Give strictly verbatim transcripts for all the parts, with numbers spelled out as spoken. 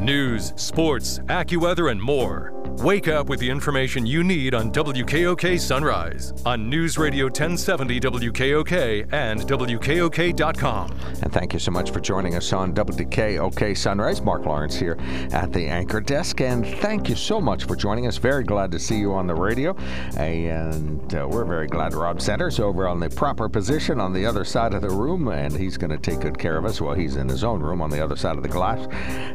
News, sports, AccuWeather, and more. Wake up with the information you need on W K O K Sunrise on News Radio ten seventy W K O K and W K O K dot com. And thank you so much for joining us on W K O K Sunrise. Mark Lawrence here at the anchor desk, and thank you so much for joining us. Very glad to see you on the radio, and uh, we're very glad Rob Centers over on the proper position on the other side of the room, and he's going to take good care of us while he's in his own room on the other side of the glass,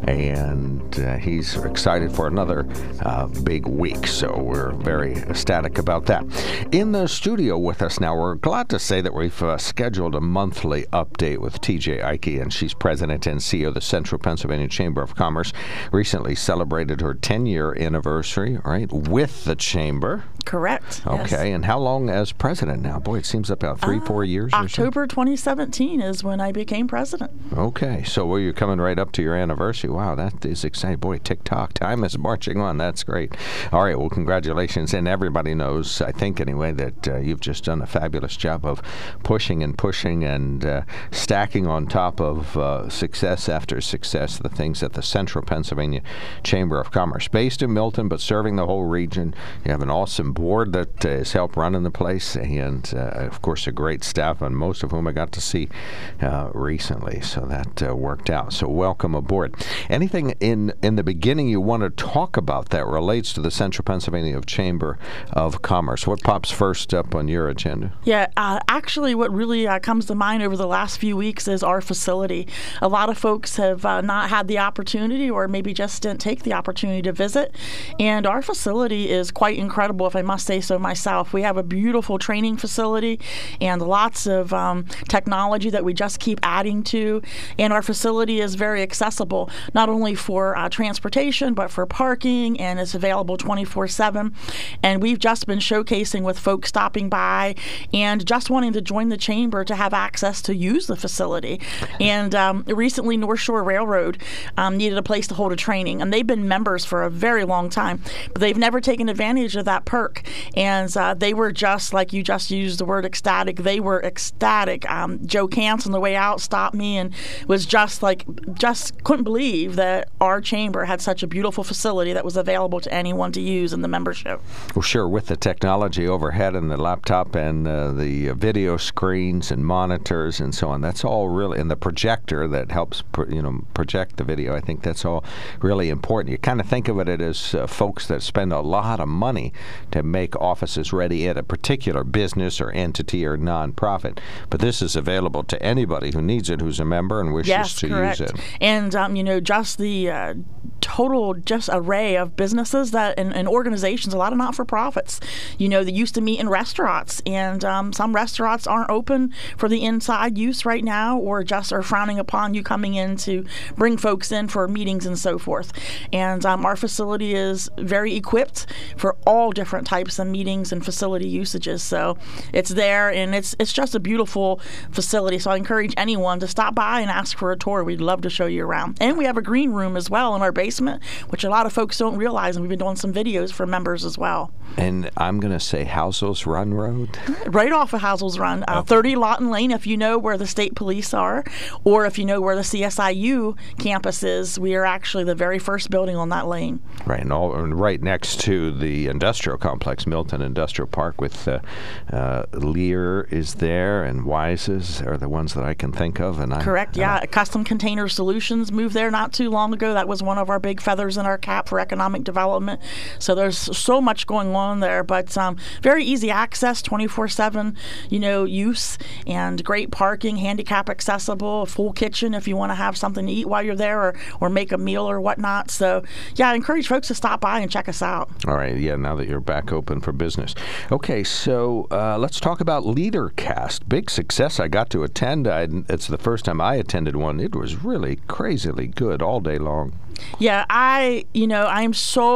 and uh, he's excited for another uh, big week, so we're very ecstatic about that. In the studio with us now, we're glad to say that we've uh, scheduled a monthly update with T J Ike, and she's president and C E O of the Central Pennsylvania Chamber of Commerce. Recently celebrated her ten-year anniversary, right, with the chamber. Correct. Okay, yes. And how long as president now? Boy, it seems about three, uh, four years. October twenty seventeen is when I became president. Okay, so well, you're coming right up to your anniversary. Wow, that is exciting. Boy, tick-tock, time is marching on. That's great. All right, well, congratulations. And everybody knows, I think anyway, that uh, you've just done a fabulous job of pushing and pushing and uh, stacking on top of uh, success after success the things that the Central Pennsylvania Chamber of Commerce, based in Milton, but serving the whole region. You have an awesome board that uh, has helped running the place, and, uh, of course, a great staff, and most of whom I got to see uh, recently. So that uh, worked out. So welcome aboard. Anything in, in the beginning you want to talk about that relates to the Central Pennsylvania Chamber of Commerce? What pops first up on your agenda? Yeah, uh, actually what really uh, comes to mind over the last few weeks is our facility. A lot of folks have uh, not had the opportunity, or maybe just didn't take the opportunity to visit, and our facility is quite incredible, if I must say so myself. We have a beautiful training facility and lots of um, technology that we just keep adding to, and our facility is very accessible, not only for uh, transportation, but for parking, and it's available twenty-four seven. And we've just been showcasing with folks stopping by and just wanting to join the chamber to have access to use the facility. And um, recently, North Shore Railroad um, needed a place to hold a training, and they've been members for a very long time, but they've never taken advantage of that perk. And uh, they were just, like you just used the word ecstatic, they were ecstatic. Um, Joe Cantz on the way out stopped me and was just like, just couldn't believe that our chamber had such a beautiful facility that was available to anyone to use in the membership. Well, sure, with the technology overhead and the laptop and uh, the video screens and monitors and so on, that's all really, and the projector that helps pro, you know project the video, I think that's all really important. You kind of think of it as uh, folks that spend a lot of money to make offices ready at a particular business or entity or nonprofit, but this is available to anybody who needs it, who's a member and wishes yes, to correct. use it. And um, you know, just the uh, total just array of businesses that and, and organizations, a lot of not-for-profits, you know, that used to meet in restaurants, and um, some restaurants aren't open for the inside use right now, or just are frowning upon you coming in to bring folks in for meetings and so forth. And um, our facility is very equipped for all different types of meetings and facility usages. So it's there, and it's it's just a beautiful facility. So I encourage anyone to stop by and ask for a tour. We'd love to show you around. And we have a green room as well in our basement, which a lot of folks don't realize, and we've been doing some videos for members as well. And I'm going to say Housel's Run Road? Right off of Housel's Run. Uh, okay. thirty Lawton Lane, if you know where the state police are, or if you know where the C S I U campus is, we are actually the very first building on that lane. Right, and, all, and right next to the industrial complex, Milton Industrial Park, with uh, uh, Lear is there, and Wise's are the ones that I can think of. And I, Correct, I yeah. Custom Container Solutions moved there not too long ago. That was one of our big feathers in our cap for economic development. So there's so much going on there, but um, very easy access, twenty-four seven, you know, use, and great parking, handicap accessible, a full kitchen if you want to have something to eat while you're there, or, or make a meal or whatnot. So, yeah, I encourage folks to stop by and check us out. All right, yeah, now that you're back open for business. Okay, so uh, let's talk about LeaderCast. Big success. I got to attend. I, it's the first time I attended one. It was really crazily good all day long. Yeah, I, you know, I am so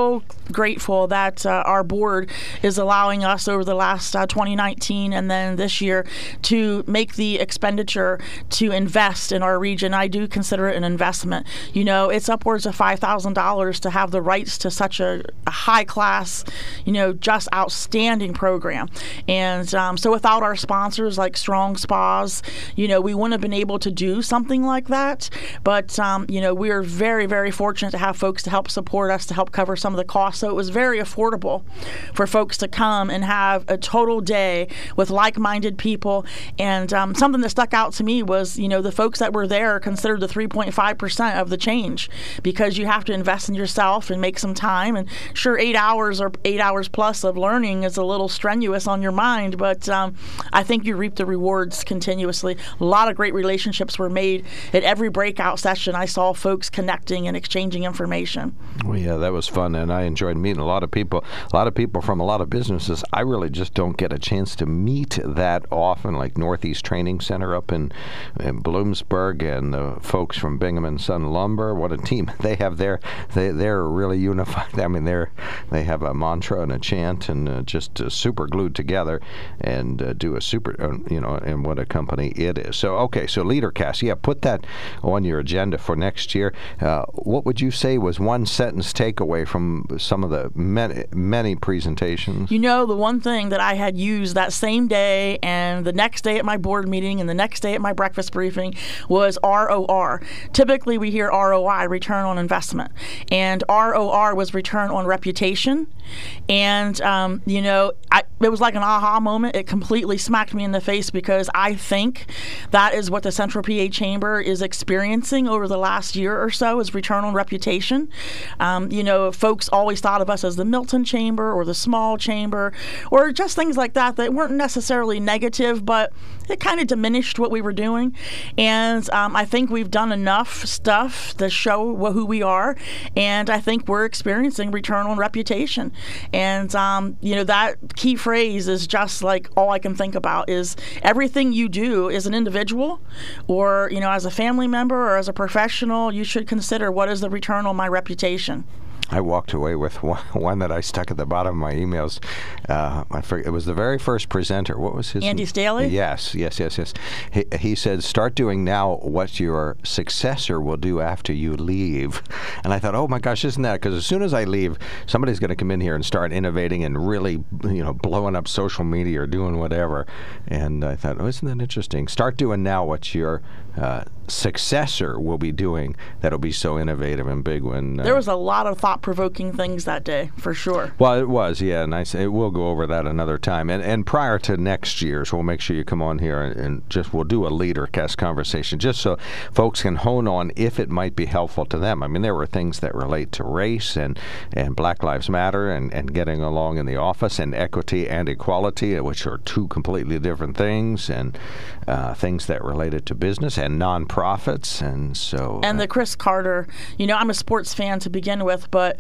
grateful that uh, our board is allowing us over the last uh, twenty nineteen and then this year to make the expenditure to invest in our region. I do consider it an investment. You know, it's upwards of five thousand dollars to have the rights to such a, a high class, you know, just outstanding program. And um, so without our sponsors like Strong Spas, you know, we wouldn't have been able to do something like that. But, um, you know, we're very, very fortunate to have folks to help support us, to help cover some of the costs. So it was very affordable for folks to come and have a total day with like-minded people. And um, something that stuck out to me was, you know, the folks that were there considered the three point five percent of the change, because you have to invest in yourself and make some time. And sure, eight hours or eight hours plus of learning is a little strenuous on your mind, but um, I think you reap the rewards continuously. A lot of great relationships were made at every breakout session. I saw folks connecting and exchanging information. Well, yeah, that was fun, and I enjoyed meeting a lot of people, a lot of people from a lot of businesses. I really just don't get a chance to meet that often, like Northeast Training Center up in, in Bloomsburg, and the folks from Bingham and Son Lumber. What a team they have there. They, they're really unified. I mean, they're, they have a mantra and a chant, and uh, just uh, super glued together, and uh, do a super, uh, you know, and what a company it is. So, okay, so LeaderCast, yeah, put that on your agenda for next year. Uh, what would you say was one sentence takeaway from some of the many, many presentations? You know, the one thing that I had used that same day and the next day at my board meeting and the next day at my breakfast briefing was R O R. Typically, we hear R O I, return on investment, and R O R was return on reputation. And, um, you know, I, it was like an aha moment. It completely smacked me in the face, because I think that is what the Central P A Chamber is experiencing over the last year or so, is return on reputation. Um, you know, folks always thought of us as the Milton Chamber or the small chamber, or just things like that that weren't necessarily negative, but it kind of diminished what we were doing. And um, I think we've done enough stuff to show wh- who we are, and I think we're experiencing return on reputation. And, um, you know, that key phrase is just like all I can think about is everything you do as an individual, or, you know, as a family member or as a professional, you should consider, what is the return on my reputation? I walked away with one, one that I stuck at the bottom of my emails. Uh, I forget, it was the very first presenter. What was his Andy name? Staley? Yes, yes, yes, yes. He, he said, start doing now what your successor will do after you leave. And I thought, oh my gosh, isn't that? Because as soon as I leave, somebody's going to come in here and start innovating and really, you know, blowing up social media or doing whatever. And I thought, oh, isn't that interesting? Start doing now what your uh, successor will be doing that'll be so innovative and big. When uh, there was a lot of thought-provoking things that day, for sure. Well, it was, yeah, and I say we'll go over that another time. And and prior to next year's, we'll make sure you come on here and, and just we'll do a LeaderCast conversation, just so folks can hone on if it might be helpful to them. I mean, there were things that relate to race and, and Black Lives Matter and, and getting along in the office, and equity and equality, which are two completely different things, and uh, things that related to business and nonprofits, and so and uh, the Chris Carter. You know, I'm a sports fan to begin with, but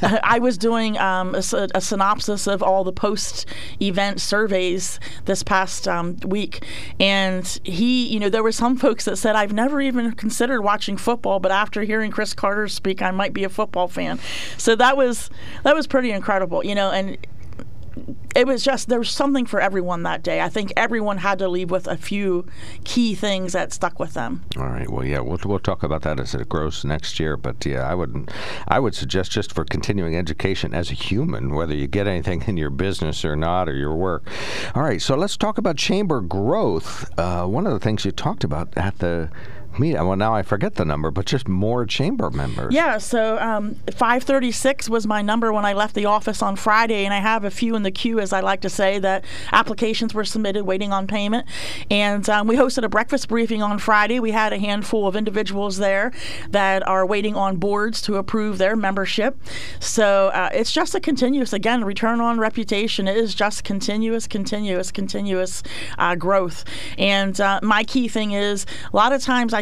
I was doing um, a, a synopsis of all the post-event surveys this past um, week, and he, you know, there were some folks that said, I've never even considered watching football, but after hearing Chris Carter speak, I might be a football fan. So that was that was pretty incredible, you know, and it was just, there was something for everyone that day. I think everyone had to leave with a few key things that stuck with them. All right. Well, yeah, we'll we'll talk about that as it grows next year. But yeah, I would I would suggest, just for continuing education as a human, whether you get anything in your business or not, or your work. All right. So let's talk about chamber growth. Uh, one of the things you talked about at the meeting, well, now I forget the number, but just more chamber members. Yeah, so um, five thirty-six was my number when I left the office on Friday, and I have a few in the queue, as I like to say, that applications were submitted waiting on payment. And um, we hosted a breakfast briefing on Friday. We had a handful of individuals there that are waiting on boards to approve their membership. So uh, it's just a continuous, again, return on reputation. It is just continuous, continuous, continuous uh, growth. And uh, my key thing is, a lot of times I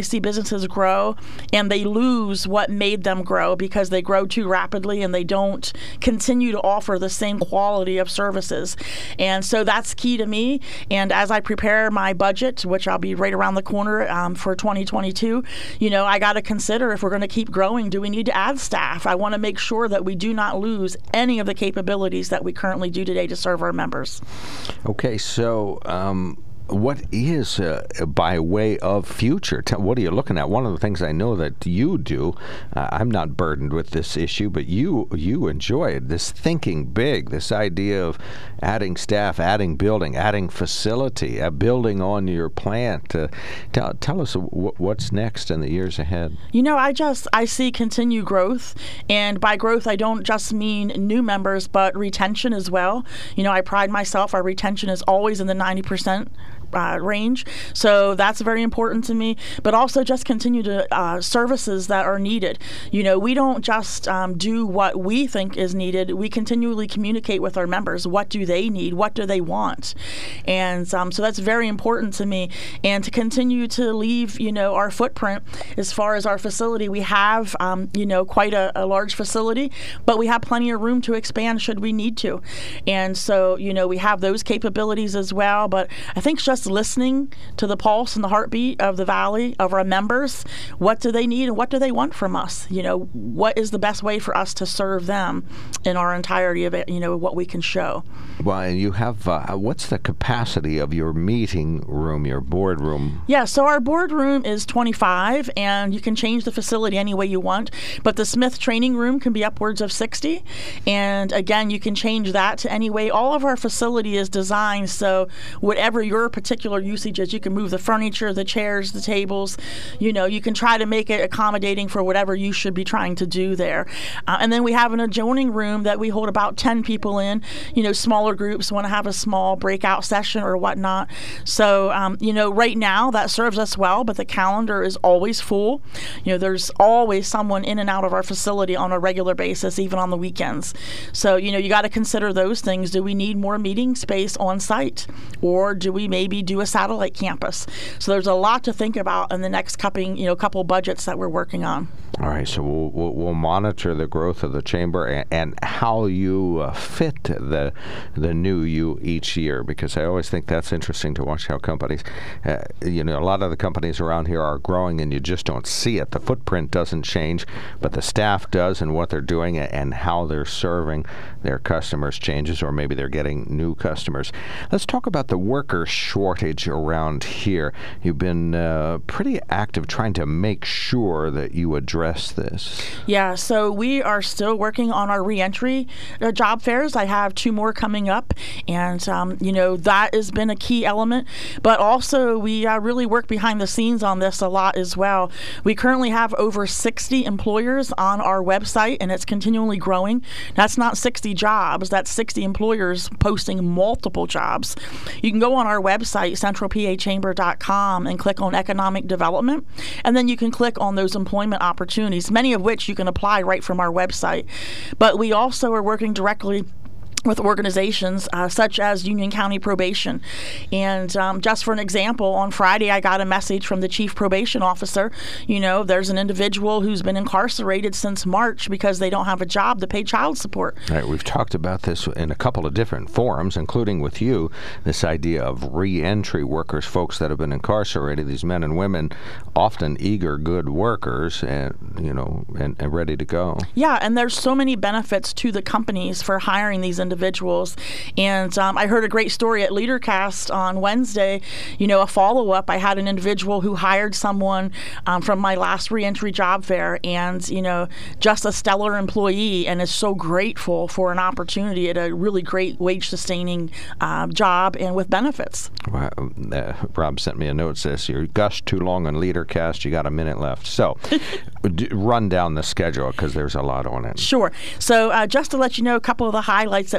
see businesses grow and they lose what made them grow because they grow too rapidly and they don't continue to offer the same quality of services. And so that's key to me. And as I prepare my budget, which I'll be right around the corner um, for twenty twenty-two, you know, I got to consider if we're going to keep growing, do we need to add staff? I want to make sure that we do not lose any of the capabilities that we currently do today to serve our members. Okay, so um, what is, uh, by way of future, t- what are you looking at? One of the things I know that you do, uh, I'm not burdened with this issue, but you you enjoy it, this thinking big, this idea of adding staff, adding building, adding facility, uh, building on your plant. Uh, tell, tell us w- what's next in the years ahead. You know, I just, I see continued growth. And by growth, I don't just mean new members, but retention as well. You know, I pride myself, our retention is always in the ninety percent Uh, range. So that's very important to me, but also just continue to uh, services that are needed. You know, we don't just um, do what we think is needed. We continually communicate with our members. What do they need? What do they want? And um, so that's very important to me. And to continue to leave, you know, our footprint as far as our facility. We have, um, you know, quite a, a large facility, but we have plenty of room to expand should we need to. And so, you know, we have those capabilities as well. But I think just listening to the pulse and the heartbeat of the Valley, of our members. What do they need and what do they want from us? You know, what is the best way for us to serve them in our entirety of it, you know, what we can show. Well, and you have, uh, what's the capacity of your meeting room, your boardroom? Yeah, so our boardroom is twenty-five, and you can change the facility any way you want, but the Smith training room can be upwards of sixty, and again, you can change that to any way. All of our facility is designed so whatever your particular usage is, you can move the furniture, the chairs, the tables, you know, you can try to make it accommodating for whatever you should be trying to do there. Uh, and then we have an adjoining room that we hold about ten people in, you know, smaller groups want to have a small breakout session or whatnot. So, um, you know, right now that serves us well, but the calendar is always full. You know, there's always someone in and out of our facility on a regular basis, even on the weekends. So, you know, you got to consider those things. Do we need more meeting space on site, or do we maybe do a satellite campus? So there's a lot to think about in the next couple, you know, couple budgets that we're working on. All right, so we'll, we'll, we'll monitor the growth of the chamber and, and how you uh, fit the the new you each year, because I always think that's interesting to watch how companies, uh, you know, a lot of the companies around here are growing and you just don't see it. The footprint doesn't change, but the staff does, and what they're doing and how they're serving their customers changes, or maybe they're getting new customers. Let's talk about the worker shortage around here. You've been uh, pretty active trying to make sure that you address this. Yeah, so we are still working on our reentry uh, job fairs. I have two more coming up, and um, you know, that has been a key element. But also, we uh, really work behind the scenes on this a lot as well. We currently have over sixty employers on our website, and it's continually growing. That's not sixty jobs, that's sixty employers posting multiple jobs. You can go on our website, central p a chamber dot com, and click on economic development, and then you can click on those employment opportunities, many of which you can apply right from our website. But we also are working directly with organizations uh, such as Union County Probation. And um, just for an example, on Friday I got a message from the chief probation officer. You know, there's an individual who's been incarcerated since March because they don't have a job to pay child support. All right, we've talked about this in a couple of different forums, including with you, this idea of re-entry workers, folks that have been incarcerated, these men and women, often eager, good workers, and, you know, and, and ready to go. Yeah, and there's so many benefits to the companies for hiring these individuals. individuals. And um, I heard a great story at LeaderCast on Wednesday, you know, a follow-up. I had an individual who hired someone um, from my last reentry job fair, and, you know, just a stellar employee, and is so grateful for an opportunity at a really great wage-sustaining uh, job and with benefits. Wow. Uh, Rob sent me a note that says, you're gushed too long on LeaderCast, you got a minute left. So d- run down the schedule, because there's a lot on it. Sure. So uh, just to let you know, a couple of the highlights that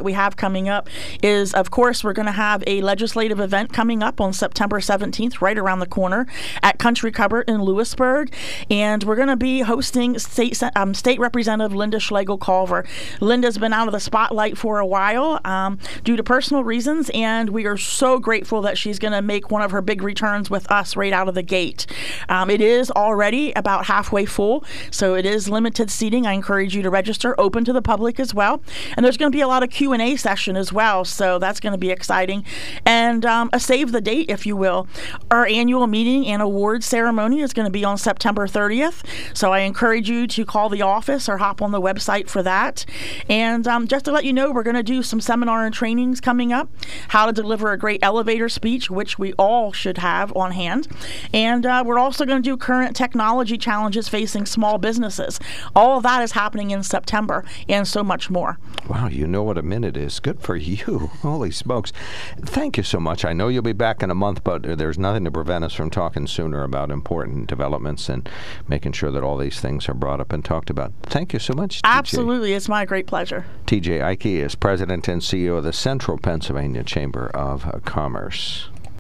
we have coming up is, of course, we're going to have a legislative event coming up on September seventeenth, right around the corner at Country Cupboard in Lewisburg. And we're going to be hosting State, um, State Representative Linda Schlegel-Culver. Linda's been out of the spotlight for a while um, due to personal reasons, and we are so grateful that she's going to make one of her big returns with us right out of the gate. Um, it is already about halfway full, so it is limited seating. I encourage you to register, open to the public as well. And there's going to be a lot of Q and A session as well, so that's going to be exciting. And um, a save the date, if you will. Our annual meeting and awards ceremony is going to be on September thirtieth, so I encourage you to call the office or hop on the website for that. And um, just to let you know, we're going to do some seminar and trainings coming up, how to deliver a great elevator speech, which we all should have on hand. And uh, we're also going to do current technology challenges facing small businesses. All of that is happening in September, and so much more. Wow, you know what a minute is. Good for you. Holy smokes. Thank you so much. I know you'll be back in a month, but there's nothing to prevent us from talking sooner about important developments and making sure that all these things are brought up and talked about. Thank you so much, T J. Absolutely. It's my great pleasure. T J Ike is President and C E O of the Central Pennsylvania Chamber of Commerce.